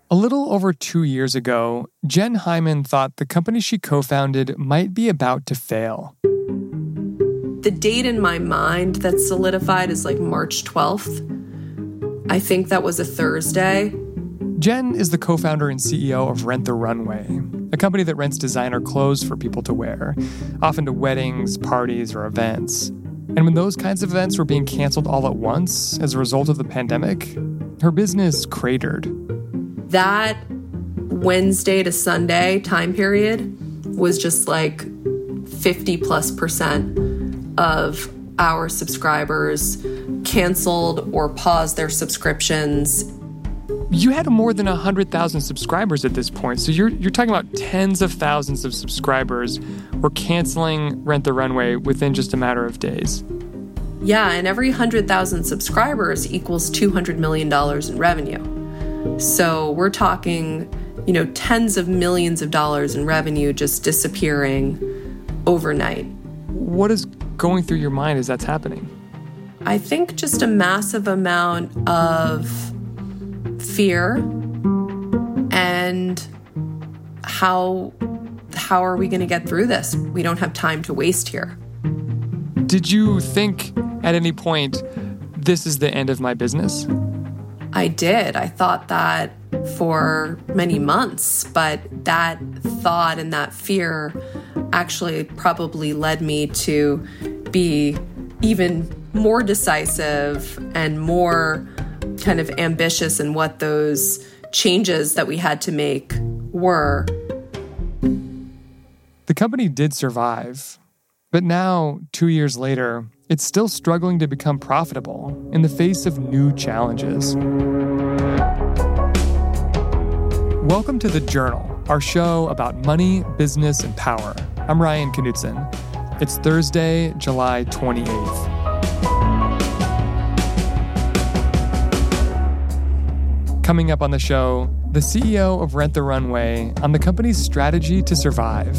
A little over 2 years ago, Jen Hyman thought the company she co-founded might be about to fail. The date in my mind that's solidified is like March 12th. I think that was a Thursday. Jen is the co-founder and CEO of Rent the Runway, a company that rents designer clothes for people to wear, often to weddings, parties, or events. And when those kinds of events were being canceled all at once as a result of the pandemic, her business cratered. That Wednesday to Sunday time period was just like 50+% of our subscribers canceled or paused their subscriptions. You had more than 100,000 subscribers at this point, so you're talking about tens of thousands of subscribers were canceling Rent the Runway within just a matter of days. Yeah, and every 100,000 subscribers equals $200 million in revenue. So we're talking, tens of millions of dollars in revenue just disappearing overnight. What is going through your mind as that's happening? I think just a massive amount of fear and how are we going to get through this? We don't have time to waste here. Did you think at any point, this is the end of my business? I did. I thought that for many months, but that thought and that fear actually probably led me to be even more decisive and more kind of ambitious in what those changes that we had to make were. The company did survive, but now, 2 years later, it's still struggling to become profitable in the face of new challenges. Welcome to The Journal, our show about money, business, and power. I'm Ryan Knutson. It's Thursday, July 28th. Coming up on the show, the CEO of Rent the Runway on the company's strategy to survive.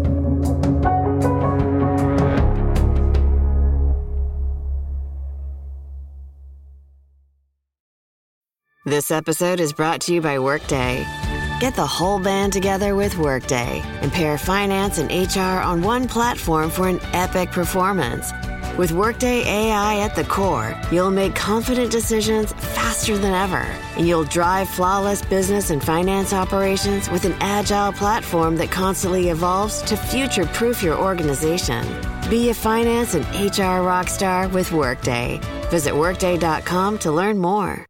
This episode is brought to you by Workday. Get the whole band together with Workday and pair finance and HR on one platform for an epic performance. With Workday AI at the core, you'll make confident decisions faster than ever, and you'll drive flawless business and finance operations with an agile platform that constantly evolves to future-proof your organization. Be a finance and HR rockstar with Workday. Visit Workday.com to learn more.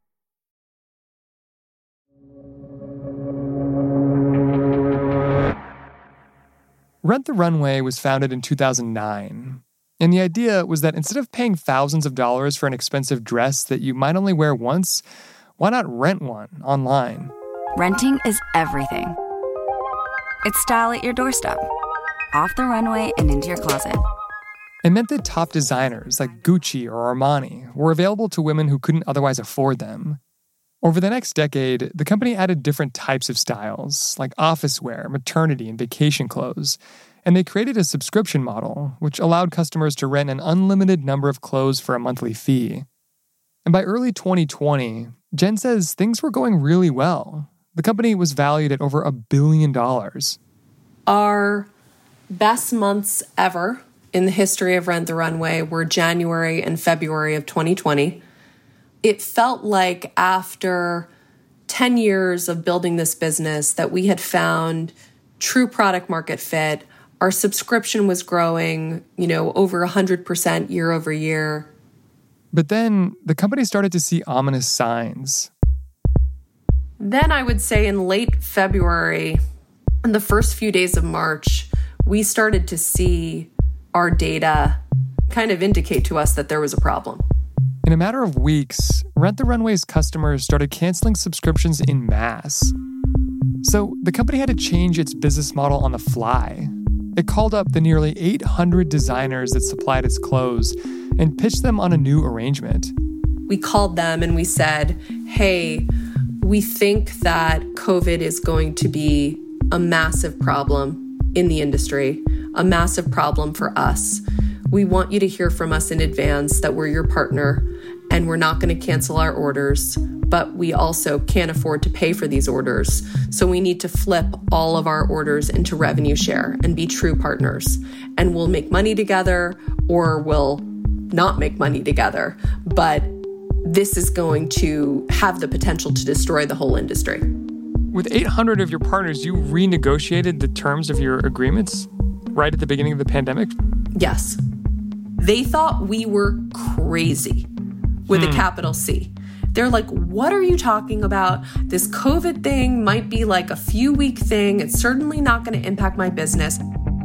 Rent the Runway was founded in 2009, and the idea was that instead of paying thousands of dollars for an expensive dress that you might only wear once, why not rent one online? Renting is everything. It's style at your doorstep, off the runway and into your closet. It meant that top designers like Gucci or Armani were available to women who couldn't otherwise afford them. Over the next decade, the company added different types of styles, like office wear, maternity, and vacation clothes. And they created a subscription model, which allowed customers to rent an unlimited number of clothes for a monthly fee. And by early 2020, Jen says things were going really well. The company was valued at over $1 billion. Our best months ever in the history of Rent the Runway were January and February of 2020. It felt like after 10 years of building this business that we had found true product market fit. Our subscription was growing, over 100% year over year. But then the company started to see ominous signs. Then I would say in late February, in the first few days of March, we started to see our data kind of indicate to us that there was a problem. In a matter of weeks, Rent the Runway's customers started canceling subscriptions en masse. So the company had to change its business model on the fly. It called up the nearly 800 designers that supplied its clothes and pitched them on a new arrangement. We called them and we said, hey, we think that COVID is going to be a massive problem in the industry, a massive problem for us. We want you to hear from us in advance that we're your partner and we're not going to cancel our orders, but we also can't afford to pay for these orders. So we need to flip all of our orders into revenue share and be true partners. And we'll make money together or we'll not make money together. But this is going to have the potential to destroy the whole industry. With 800 of your partners, you renegotiated the terms of your agreements right at the beginning of the pandemic? Yes. They thought we were crazy with a capital C. They're like, what are you talking about? This COVID thing might be like a few-week thing. It's certainly not going to impact my business.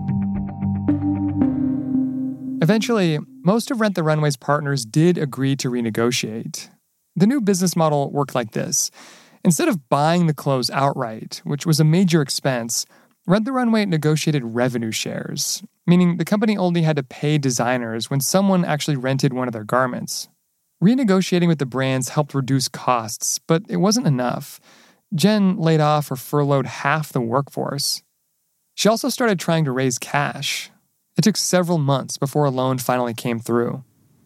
Eventually, most of Rent the Runway's partners did agree to renegotiate. The new business model worked like this. Instead of buying the clothes outright, which was a major expense, Rent the Runway negotiated revenue shares, meaning the company only had to pay designers when someone actually rented one of their garments. Renegotiating with the brands helped reduce costs, but it wasn't enough. Jen laid off or furloughed half the workforce. She also started trying to raise cash. It took several months before a loan finally came through.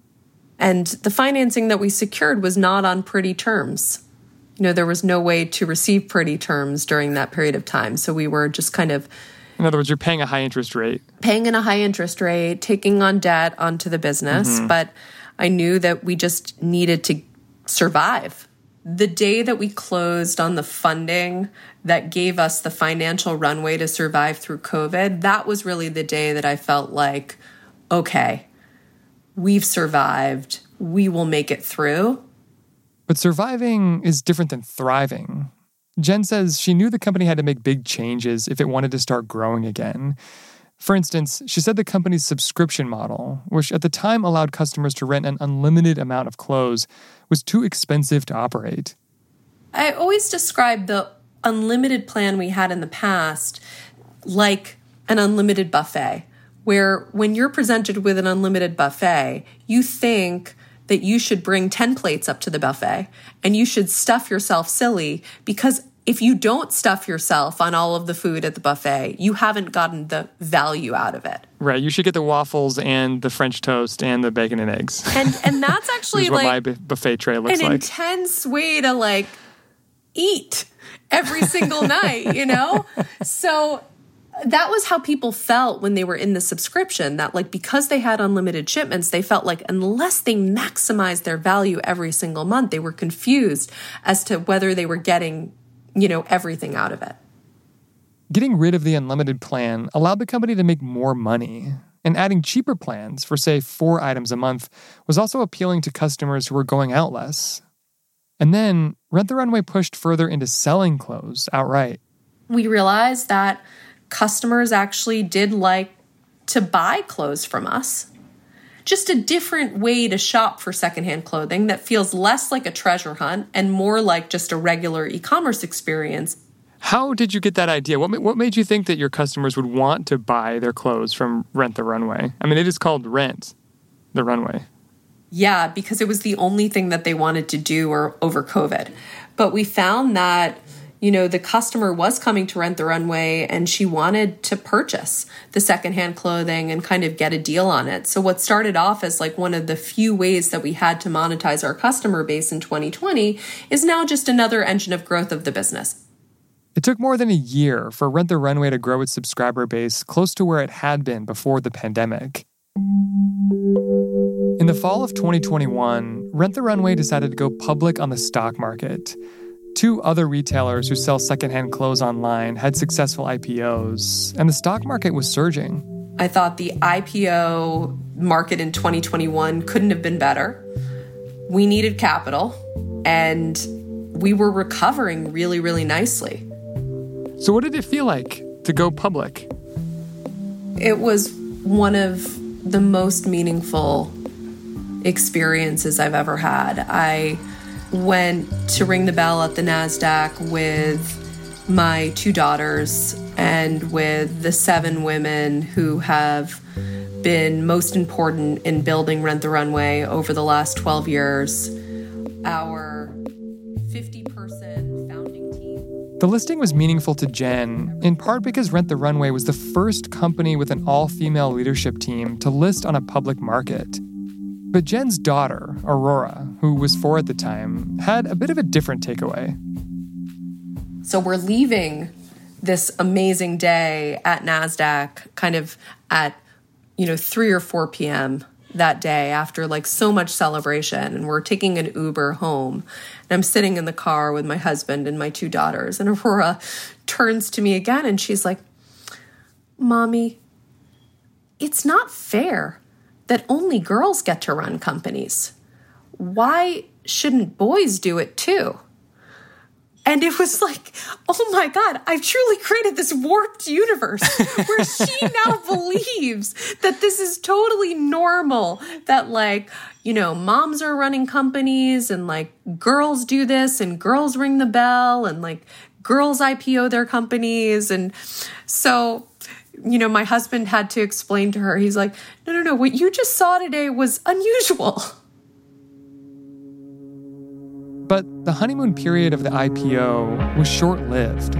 And the financing that we secured was not on pretty terms. There was no way to receive pretty terms during that period of time. So we were just kind of... In other words, you're paying a high interest rate. Paying in a high interest rate, taking on debt onto the business. But I knew that we just needed to survive. The day that we closed on the funding that gave us the financial runway to survive through COVID, that was really the day that I felt like, okay, we've survived. We will make it through. But surviving is different than thriving. Jen says she knew the company had to make big changes if it wanted to start growing again. For instance, she said the company's subscription model, which at the time allowed customers to rent an unlimited amount of clothes, was too expensive to operate. I always describe the unlimited plan we had in the past like an unlimited buffet, where when you're presented with an unlimited buffet, you think that you should bring 10 plates up to the buffet and you should stuff yourself silly, because if you don't stuff yourself on all of the food at the buffet, you haven't gotten the value out of it. Right. You should get the waffles and the French toast and the bacon and eggs. And that's actually what like my buffet tray looks an like. Intense way to eat every single night, So that was how people felt when they were in the subscription, that because they had unlimited shipments, they felt like unless they maximized their value every single month, they were confused as to whether they were getting, everything out of it. Getting rid of the unlimited plan allowed the company to make more money. And adding cheaper plans for, say, 4 items a month was also appealing to customers who were going out less. And then Rent the Runway pushed further into selling clothes outright. We realized that customers actually did like to buy clothes from us. Just a different way to shop for secondhand clothing that feels less like a treasure hunt and more like just a regular e-commerce experience. How did you get that idea? What made you think that your customers would want to buy their clothes from Rent the Runway? I mean, it is called Rent the Runway. Yeah, because it was the only thing that they wanted to do over COVID. But we found that the customer was coming to Rent the Runway and she wanted to purchase the secondhand clothing and kind of get a deal on it. So what started off as one of the few ways that we had to monetize our customer base in 2020 is now just another engine of growth of the business. It took more than a year for Rent the Runway to grow its subscriber base close to where it had been before the pandemic. In the fall of 2021, Rent the Runway decided to go public on the stock market. 2 other retailers who sell secondhand clothes online had successful IPOs, and the stock market was surging. I thought the IPO market in 2021 couldn't have been better. We needed capital, and we were recovering really, really nicely. So what did it feel like to go public? It was one of the most meaningful experiences I've ever had. I went to ring the bell at the NASDAQ with my 2 daughters and with the 7 women who have been most important in building Rent the Runway over the last 12 years. Our 50-person founding team. The listing was meaningful to Jen, in part because Rent the Runway was the first company with an all-female leadership team to list on a public market. But Jen's daughter, Aurora, who was 4 at the time, had a bit of a different takeaway. So we're leaving this amazing day at NASDAQ kind of at, 3 or 4 p.m. that day after like so much celebration, and we're taking an Uber home. And I'm sitting in the car with my husband and my 2 daughters, and Aurora turns to me again and she's like, "Mommy, it's not fair that only girls get to run companies. Why shouldn't boys do it too?" And it was like, oh my God, I've truly created this warped universe where she now believes that this is totally normal, that moms are running companies and girls do this and girls ring the bell and girls IPO their companies. And so, my husband had to explain to her, he's like, no, what you just saw today was unusual. But the honeymoon period of the IPO was short-lived.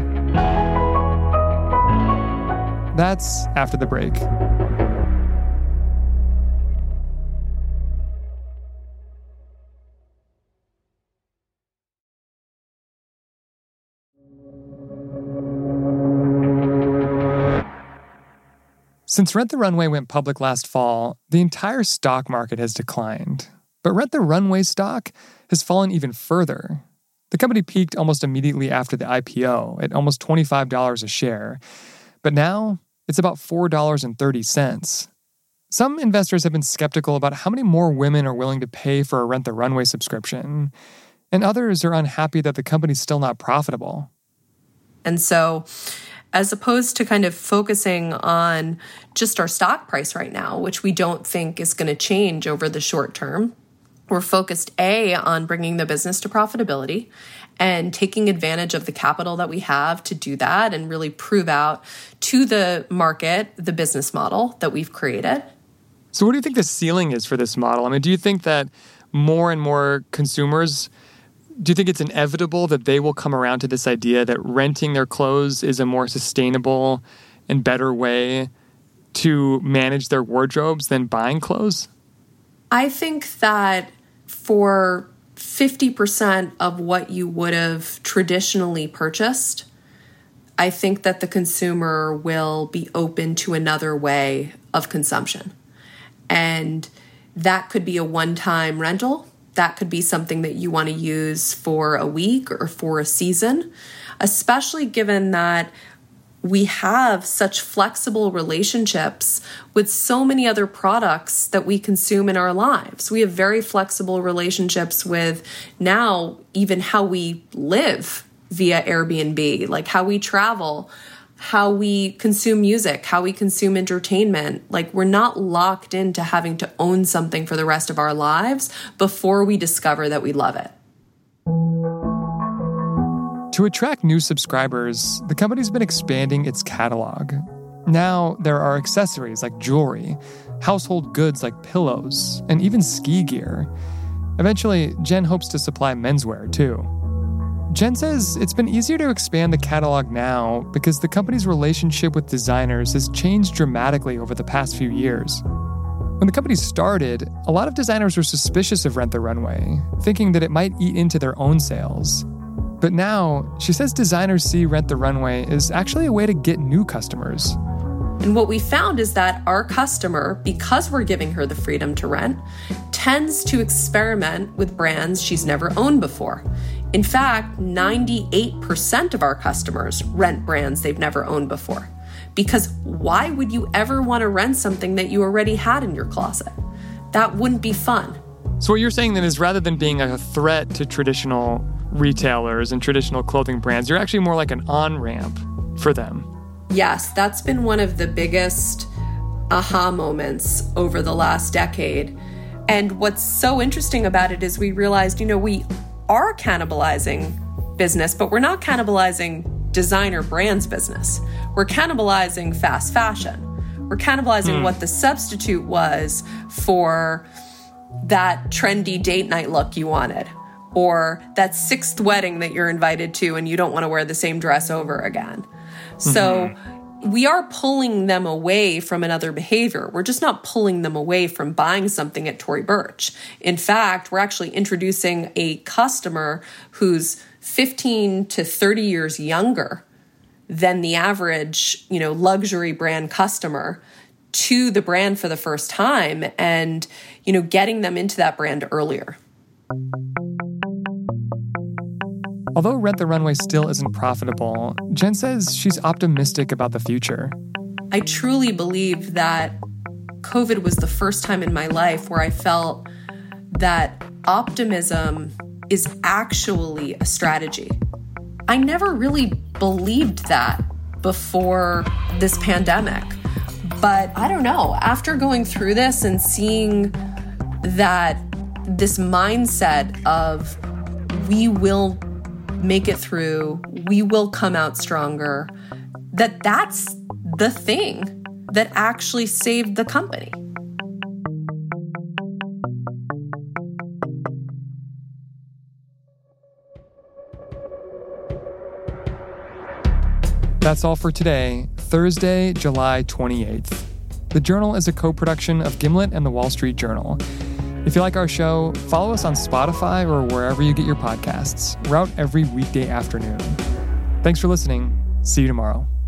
That's after the break. Since Rent the Runway went public last fall, the entire stock market has declined. But Rent the Runway stock has fallen even further. The company peaked almost immediately after the IPO at almost $25 a share. But now it's about $4.30. Some investors have been skeptical about how many more women are willing to pay for a Rent the Runway subscription. And others are unhappy that the company's still not profitable. And so, as opposed to kind of focusing on just our stock price right now, which we don't think is going to change over the short term, we're focused, on bringing the business to profitability and taking advantage of the capital that we have to do that and really prove out to the market the business model that we've created. So what do you think the ceiling is for this model? I mean, do you think that more and more consumers, do you think it's inevitable that they will come around to this idea that renting their clothes is a more sustainable and better way to manage their wardrobes than buying clothes? I think that for 50% of what you would have traditionally purchased, I think that the consumer will be open to another way of consumption. And that could be a one-time rental. That could be something that you want to use for a week or for a season, especially given that we have such flexible relationships with so many other products that we consume in our lives. We have very flexible relationships with now even how we live via Airbnb, like how we travel, how we consume music, how we consume entertainment. We're not locked into having to own something for the rest of our lives before we discover that we love it. To attract new subscribers, the company's been expanding its catalog. Now there are accessories like jewelry, household goods like pillows, and even ski gear. Eventually, Jen hopes to supply menswear too. Jen says it's been easier to expand the catalog now because the company's relationship with designers has changed dramatically over the past few years. When the company started, a lot of designers were suspicious of Rent the Runway, thinking that it might eat into their own sales. But now, she says designers see Rent the Runway as actually a way to get new customers. And what we found is that our customer, because we're giving her the freedom to rent, tends to experiment with brands she's never owned before. In fact, 98% of our customers rent brands they've never owned before. Because why would you ever want to rent something that you already had in your closet? That wouldn't be fun. So what you're saying then is rather than being a threat to traditional retailers and traditional clothing brands, you're actually more like an on-ramp for them. Yes, that's been one of the biggest aha moments over the last decade. And what's so interesting about it is we realized, we are cannibalizing business, but we're not cannibalizing designer brands business. We're cannibalizing fast fashion. We're cannibalizing what the substitute was for that trendy date night look you wanted, or that 6th wedding that you're invited to and you don't want to wear the same dress over again. So we are pulling them away from another behavior. We're just not pulling them away from buying something at Tory Burch. In fact, we're actually introducing a customer who's 15 to 30 years younger than the average, luxury brand customer to the brand for the first time and, getting them into that brand earlier. Although Rent the Runway still isn't profitable, Jen says she's optimistic about the future. I truly believe that COVID was the first time in my life where I felt that optimism is actually a strategy. I never really believed that before this pandemic. But I don't know, after going through this and seeing that this mindset of we will make it through, we will come out stronger, that's the thing that actually saved the company. That's all for today, Thursday, July 28th. The Journal is a co-production of Gimlet and The Wall Street Journal. If you like our show, follow us on Spotify or wherever you get your podcasts. We're out every weekday afternoon. Thanks for listening. See you tomorrow.